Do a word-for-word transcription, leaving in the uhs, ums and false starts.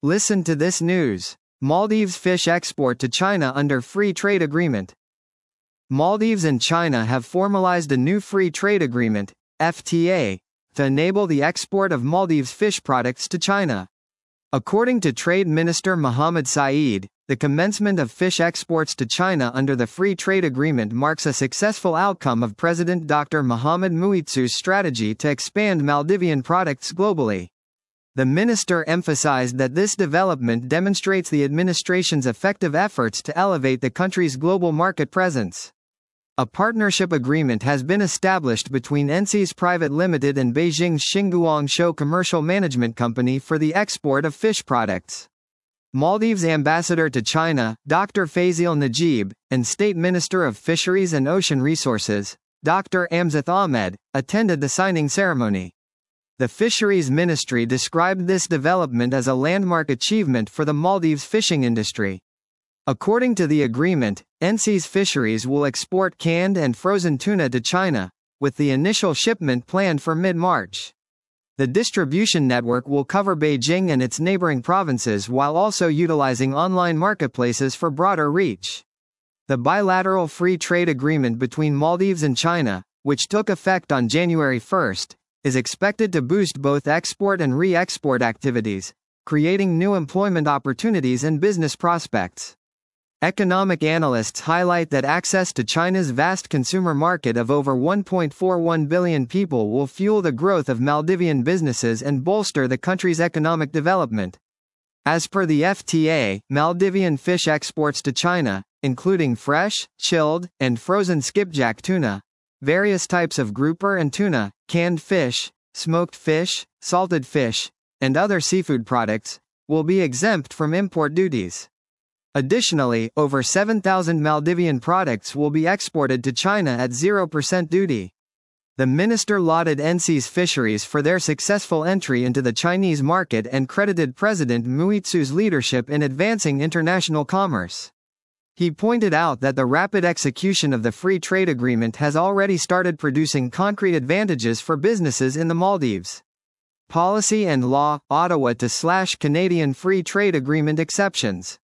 Listen to this news. Maldives fish export to China under free trade agreement. Maldives and China have formalized a new free trade agreement, F T A, to enable the export of Maldives fish products to China. According to Trade Minister Mohammed Saeed, the commencement of fish exports to China under the Free Trade Agreement marks a successful outcome of President Doctor Mohamed Muitsu's strategy to expand Maldivian products globally. The minister emphasized that this development demonstrates the administration's effective efforts to elevate the country's global market presence. A partnership agreement has been established between N C S Private Limited and Beijing's Xinguang Shou Commercial Management Company for the export of fish products. Maldives Ambassador to China, Doctor Fazil Najib, and State Minister of Fisheries and Ocean Resources, Doctor Amzith Ahmed, attended the signing ceremony. The Fisheries Ministry described this development as a landmark achievement for the Maldives fishing industry. According to the agreement, N C S Fisheries will export canned and frozen tuna to China, with the initial shipment planned for mid-March. The distribution network will cover Beijing and its neighboring provinces while also utilizing online marketplaces for broader reach. The bilateral free trade agreement between Maldives and China, which took effect on January first, is expected to boost both export and re-export activities, creating new employment opportunities and business prospects. Economic analysts highlight that access to China's vast consumer market of over one point four one billion people will fuel the growth of Maldivian businesses and bolster the country's economic development. As per the F T A, Maldivian fish exports to China, including fresh, chilled, and frozen skipjack tuna, various types of grouper and tuna, canned fish, smoked fish, salted fish, and other seafood products, will be exempt from import duties. Additionally, over seven thousand Maldivian products will be exported to China at zero percent duty. The minister lauded N C S Fisheries for their successful entry into the Chinese market and credited President Muitsu's leadership in advancing international commerce. He pointed out that the rapid execution of the free trade agreement has already started producing concrete advantages for businesses in the Maldives. Policy and Law, Ottawa to slash Canadian Free Trade Agreement exceptions.